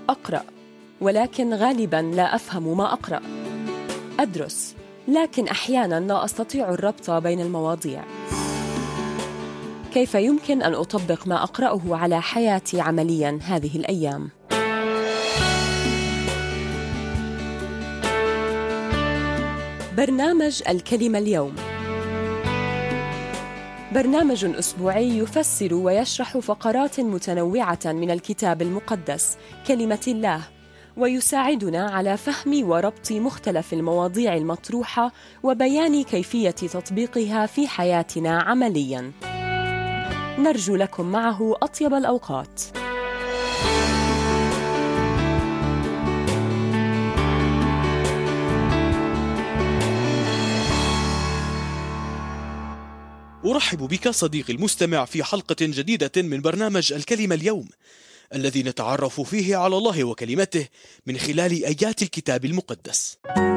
أقرأ، ولكن غالباً لا أفهم ما أقرأ. أدرس، لكن أحياناً لا أستطيع الربط بين المواضيع. كيف يمكن أن أطبق ما أقرأه على حياتي عملياً هذه الأيام؟ برنامج الكلمة اليوم برنامج أسبوعي يفسر ويشرح فقرات متنوعة من الكتاب المقدس كلمة الله، ويساعدنا على فهم وربط مختلف المواضيع المطروحة وبيان كيفية تطبيقها في حياتنا عملياً. نرجو لكم معه أطيب الأوقات. أرحب بك صديقي المستمع في حلقة جديدة من برنامج الكلمة اليوم، الذي نتعرف فيه على الله وكلمته من خلال آيات الكتاب المقدس.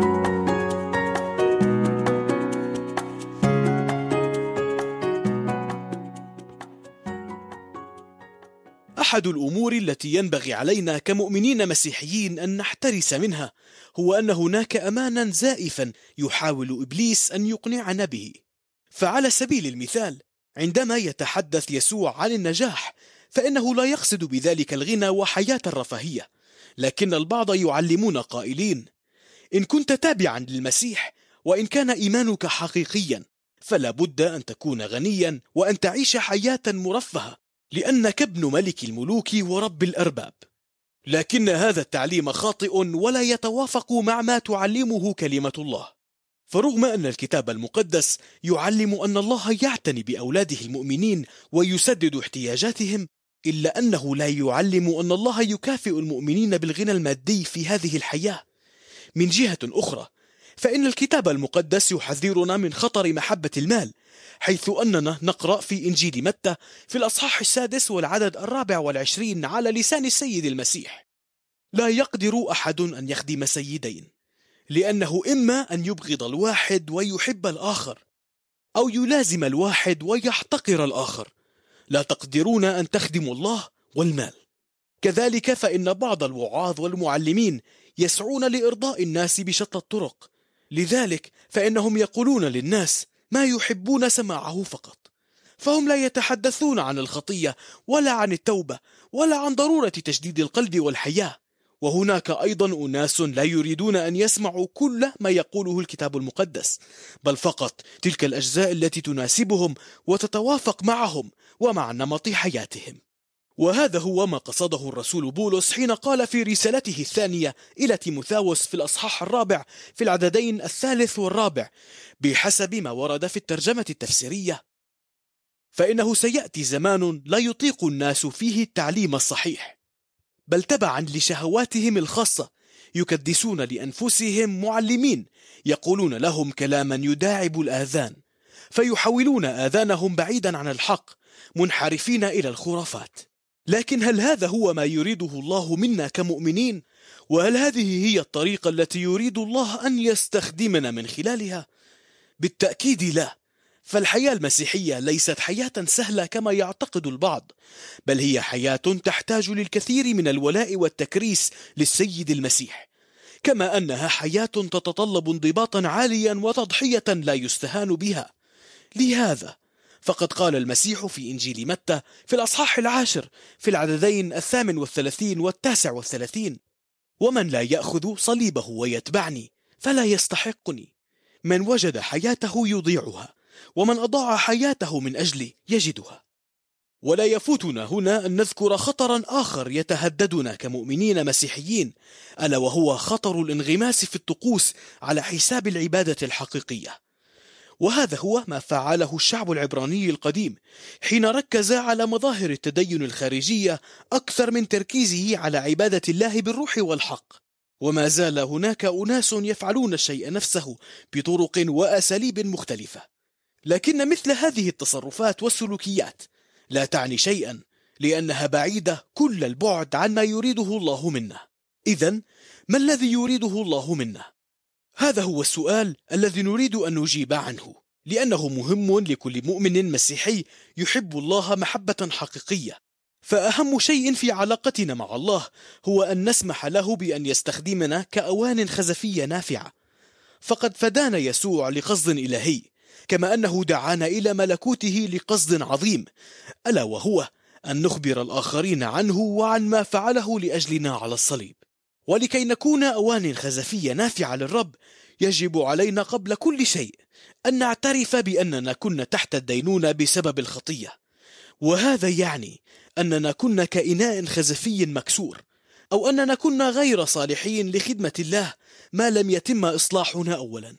أحد الأمور التي ينبغي علينا كمؤمنين مسيحيين أن نحترس منها هو أن هناك أمانا زائفا يحاول إبليس أن يقنعنا به. فعلى سبيل المثال، عندما يتحدث يسوع عن النجاح، فإنه لا يقصد بذلك الغنى وحياة الرفاهية، لكن البعض يعلمون قائلين: إن كنت تابعا للمسيح وإن كان إيمانك حقيقيا، فلا بد أن تكون غنيا وأن تعيش حياة مرفهة، لأنك ابن ملك الملوك ورب الأرباب. لكن هذا التعليم خاطئ ولا يتوافق مع ما تعلمه كلمة الله. فرغم أن الكتاب المقدس يعلم أن الله يعتني بأولاده المؤمنين ويسدد احتياجاتهم، إلا أنه لا يعلم أن الله يكافئ المؤمنين بالغنى المادي في هذه الحياة. من جهة أخرى، فإن الكتاب المقدس يحذرنا من خطر محبة المال، حيث أننا نقرأ في إنجيل متى في الأصحاح 6 والعدد 24 على لسان السيد المسيح: لا يقدر أحد أن يخدم سيدين، لأنه إما أن يبغض الواحد ويحب الآخر، أو يلازم الواحد ويحتقر الآخر. لا تقدرون أن تخدموا الله والمال. كذلك فإن بعض الوعاظ والمعلمين يسعون لإرضاء الناس بشتى الطرق، لذلك فإنهم يقولون للناس ما يحبون سماعه فقط، فهم لا يتحدثون عن الخطية ولا عن التوبة ولا عن ضرورة تجديد القلب والحياة. وهناك أيضا أناس لا يريدون أن يسمعوا كل ما يقوله الكتاب المقدس، بل فقط تلك الأجزاء التي تناسبهم وتتوافق معهم ومع نمط حياتهم. وهذا هو ما قصده الرسول بولس حين قال في رسالته الثانية إلى تيموثاوس في الأصحاح 4 في العددين 3 و4 بحسب ما ورد في الترجمة التفسيرية: فإنه سيأتي زمان لا يطيق الناس فيه التعليم الصحيح، بل تبعا لشهواتهم الخاصة يكدسون لأنفسهم معلمين يقولون لهم كلاما يداعب الآذان، فيحولون آذانهم بعيدا عن الحق منحرفين إلى الخرافات. لكن هل هذا هو ما يريده الله منا كمؤمنين؟ وهل هذه هي الطريقة التي يريد الله أن يستخدمنا من خلالها؟ بالتأكيد لا. فالحياة المسيحية ليست حياة سهلة كما يعتقد البعض، بل هي حياة تحتاج للكثير من الولاء والتكريس للسيد المسيح، كما أنها حياة تتطلب انضباطا عاليا وتضحية لا يستهان بها. لهذا فقد قال المسيح في إنجيل متى في الأصحاح 10 في العددين 38 و39: ومن لا يأخذ صليبه ويتبعني فلا يستحقني. من وجد حياته يضيعها، ومن أضاع حياته من أجلي يجدها. ولا يفوتنا هنا أن نذكر خطرا آخر يتهددنا كمؤمنين مسيحيين، ألا وهو خطر الانغماس في الطقوس على حساب العبادة الحقيقية. وهذا هو ما فعله الشعب العبراني القديم حين ركز على مظاهر التدين الخارجية أكثر من تركيزه على عبادة الله بالروح والحق. وما زال هناك أناس يفعلون الشيء نفسه بطرق وأساليب مختلفة، لكن مثل هذه التصرفات والسلوكيات لا تعني شيئا، لأنها بعيدة كل البعد عن ما يريده الله منا. إذن ما الذي يريده الله منا؟ هذا هو السؤال الذي نريد أن نجيب عنه، لأنه مهم لكل مؤمن مسيحي يحب الله محبة حقيقية. فأهم شيء في علاقتنا مع الله هو أن نسمح له بأن يستخدمنا كأوان خزفية نافعة، فقد فدانا يسوع لقصد إلهي، كما أنه دعانا إلى ملكوته لقصد عظيم، ألا وهو أن نخبر الآخرين عنه وعن ما فعله لأجلنا على الصليب. ولكي نكون أوان خزفية نافعة للرب، يجب علينا قبل كل شيء أن نعترف بأننا كنا تحت الدينونة بسبب الخطية، وهذا يعني أننا كنا كإناء خزفي مكسور، أو أننا كنا غير صالحين لخدمة الله ما لم يتم إصلاحنا أولا.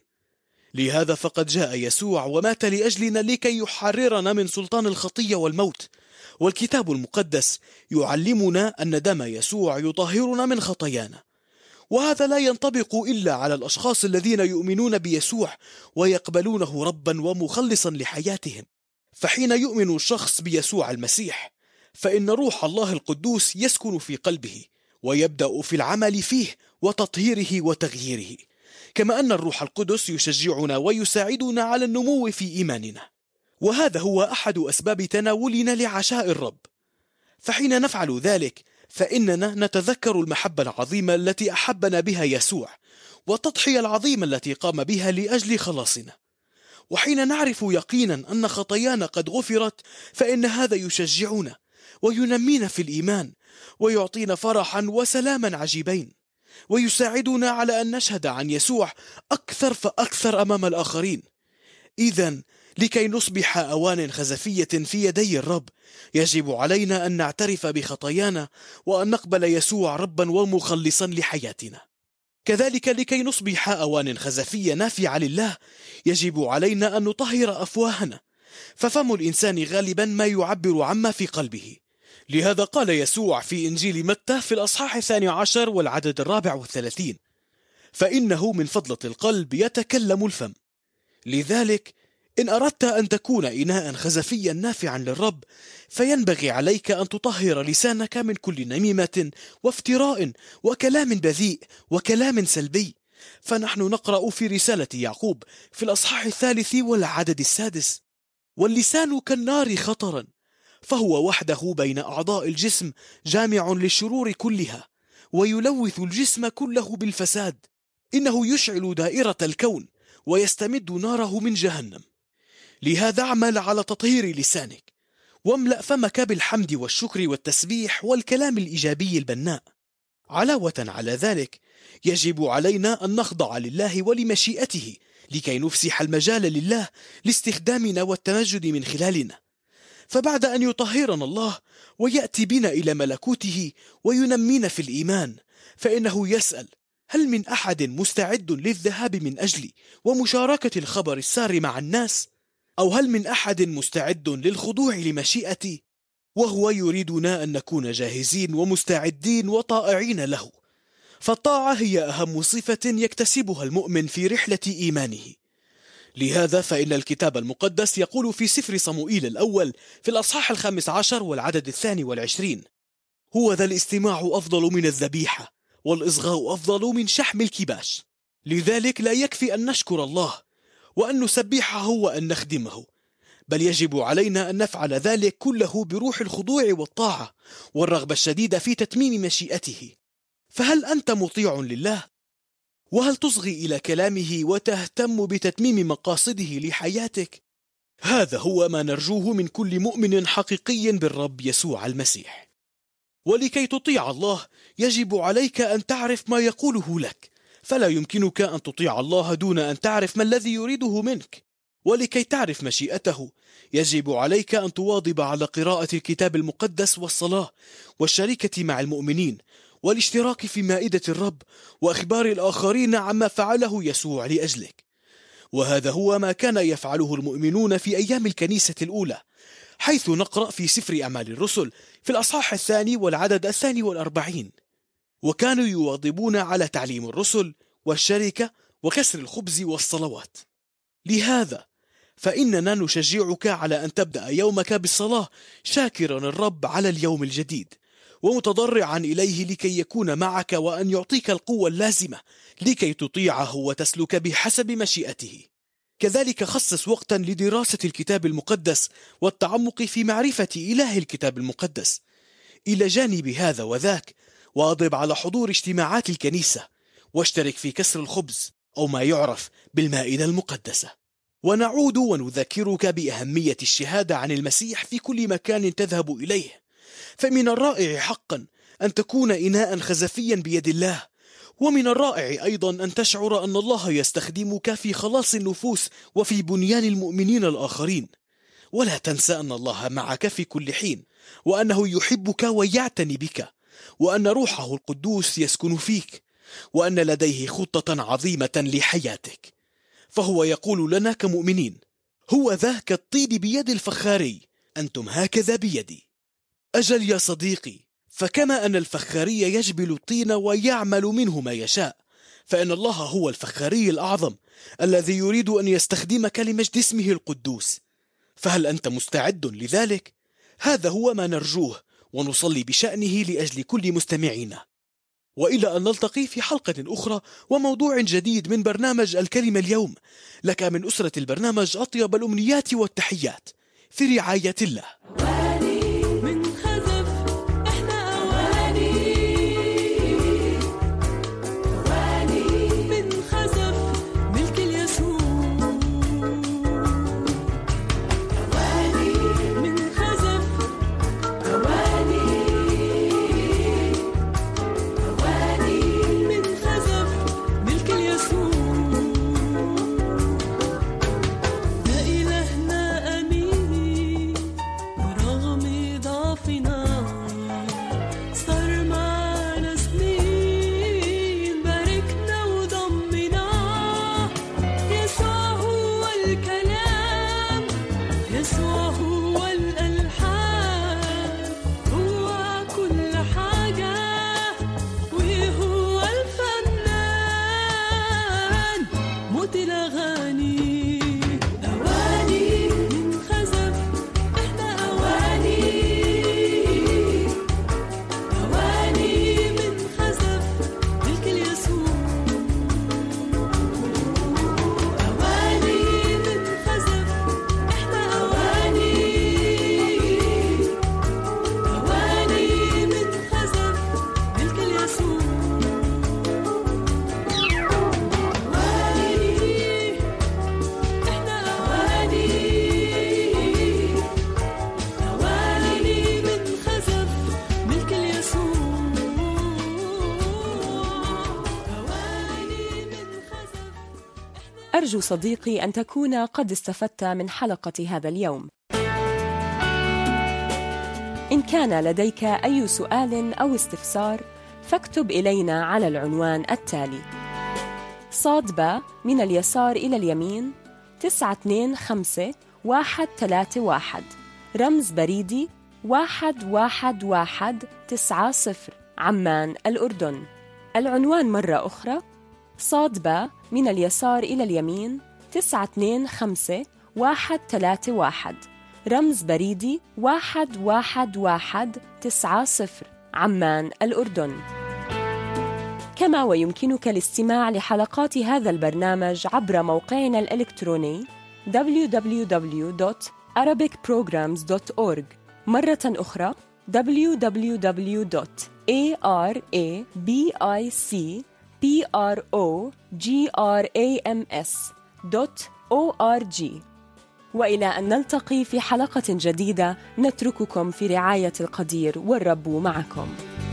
لهذا فقد جاء يسوع ومات لأجلنا لكي يحررنا من سلطان الخطية والموت، والكتاب المقدس يعلمنا أن دم يسوع يطهرنا من خطايانا. وهذا لا ينطبق إلا على الأشخاص الذين يؤمنون بيسوع ويقبلونه ربا ومخلصا لحياتهم. فحين يؤمن الشخص بيسوع المسيح، فإن روح الله القدوس يسكن في قلبه ويبدأ في العمل فيه وتطهيره وتغييره، كما أن الروح القدس يشجعنا ويساعدنا على النمو في إيماننا. وهذا هو أحد أسباب تناولنا لعشاء الرب. فحين نفعل ذلك فإننا نتذكر المحبة العظيمة التي أحبنا بها يسوع، والتضحية العظيمة التي قام بها لأجل خلاصنا. وحين نعرف يقينا أن خطايانا قد غفرت، فإن هذا يشجعنا وينمينا في الإيمان، ويعطينا فرحا وسلاما عجيبين، ويساعدنا على أن نشهد عن يسوع أكثر فأكثر أمام الآخرين. إذن لكي نصبح أوان خزفية في يدي الرب، يجب علينا أن نعترف بخطايانا وأن نقبل يسوع ربا ومخلصا لحياتنا. كذلك لكي نصبح أوان خزفية نافعة لله، يجب علينا أن نطهر أفواهنا، ففم الإنسان غالبا ما يعبر عما في قلبه. لهذا قال يسوع في إنجيل متى في الأصحاح 12 والعدد 34: فإنه من فضلة القلب يتكلم الفم. لذلك إن أردت أن تكون إناء خزفيا نافعا للرب، فينبغي عليك أن تطهر لسانك من كل نميمة وافتراء وكلام بذيء وكلام سلبي. فنحن نقرأ في رسالة يعقوب في الأصحاح 3 والعدد 6: واللسان كالنار خطرا، فهو وحده بين أعضاء الجسم جامع للشرور كلها، ويلوث الجسم كله بالفساد. إنه يشعل دائرة الكون ويستمد ناره من جهنم. لهذا اعمل على تطهير لسانك، واملأ فمك بالحمد والشكر والتسبيح والكلام الإيجابي البناء. علاوة على ذلك، يجب علينا أن نخضع لله ولمشيئته لكي نفسح المجال لله لاستخدامنا والتمجد من خلالنا. فبعد أن يطهرنا الله ويأتي بنا إلى ملكوته وينمينا في الإيمان، فإنه يسأل: هل من أحد مستعد للذهاب من أجلي ومشاركة الخبر السار مع الناس؟ أو هل من أحد مستعد للخضوع لمشيئتي؟ وهو يريدنا أن نكون جاهزين ومستعدين وطائعين له. فالطاعة هي أهم صفة يكتسبها المؤمن في رحلة إيمانه. لهذا فإن الكتاب المقدس يقول في سفر صموئيل الأول في الأصحاح 15 والعدد 22: هو ذا الاستماع أفضل من الذبيحة، والإصغاء أفضل من شحم الكباش. لذلك لا يكفي أن نشكر الله وأن نسبحه وأن نخدمه، بل يجب علينا أن نفعل ذلك كله بروح الخضوع والطاعة والرغبة الشديدة في تتميم مشيئته. فهل أنت مطيع لله؟ وهل تصغي إلى كلامه وتهتم بتتميم مقاصده لحياتك؟ هذا هو ما نرجوه من كل مؤمن حقيقي بالرب يسوع المسيح. ولكي تطيع الله يجب عليك أن تعرف ما يقوله لك، فلا يمكنك أن تطيع الله دون أن تعرف ما الذي يريده منك. ولكي تعرف مشيئته يجب عليك أن تواظب على قراءة الكتاب المقدس والصلاة والشركة مع المؤمنين والاشتراك في مائدة الرب وإخبار الآخرين عما فعله يسوع لأجلك. وهذا هو ما كان يفعله المؤمنون في أيام الكنيسة الأولى، حيث نقرأ في سفر أعمال الرسل في الأصحاح 2 والعدد 42: وكانوا يواظبون على تعليم الرسل والشركة وكسر الخبز والصلوات. لهذا فإننا نشجعك على أن تبدأ يومك بالصلاة، شاكرا الرب على اليوم الجديد ومتضرعا إليه لكي يكون معك وأن يعطيك القوة اللازمة لكي تطيعه وتسلك بحسب مشيئته. كذلك خصص وقتا لدراسة الكتاب المقدس والتعمق في معرفة إله الكتاب المقدس، إلى جانب هذا وذاك، واظب على حضور اجتماعات الكنيسة، واشترك في كسر الخبز أو ما يعرف بالمائدة المقدسة. ونعود ونذكرك بأهمية الشهادة عن المسيح في كل مكان تذهب إليه، فمن الرائع حقا أن تكون إناء خزفيا بيد الله، ومن الرائع أيضا أن تشعر أن الله يستخدمك في خلاص النفوس وفي بنيان المؤمنين الآخرين. ولا تنسى أن الله معك في كل حين، وأنه يحبك ويعتني بك، وأن روحه القدوس يسكن فيك، وأن لديه خطة عظيمة لحياتك. فهو يقول لنا كمؤمنين: هو ذا كالطين بيد الفخاري، أنتم هكذا بيدي. أجل يا صديقي، فكما أن الفخاري يجبل الطين ويعمل منه ما يشاء، فإن الله هو الفخاري الأعظم الذي يريد أن يستخدمك لمجد اسمه القدوس. فهل أنت مستعد لذلك؟ هذا هو ما نرجوه، ونصلي بشأنه لأجل كل مستمعينا. وإلى أن نلتقي في حلقة أخرى وموضوع جديد من برنامج الكلمة اليوم، لك من أسرة البرنامج أطيب الأمنيات والتحيات، في رعاية الله. أرجو صديقي أن تكون قد استفدت من حلقة هذا اليوم. إن كان لديك أي سؤال أو استفسار فاكتب إلينا على العنوان التالي: ص/ب من اليسار إلى اليمين 925131، رمز بريدي 11190، عمان الأردن. العنوان مرة أخرى: ص/ب من اليسار إلى اليمين 925131، رمز بريدي 11190، عمان الأردن. كما ويمكنك الاستماع لحلقات هذا البرنامج عبر موقعنا الإلكتروني www.arabicprograms.org، مرة أخرى www.arabicprograms.org. وإلى أن نلتقي في حلقة جديدة، نترككم في رعاية القدير، والرب معكم.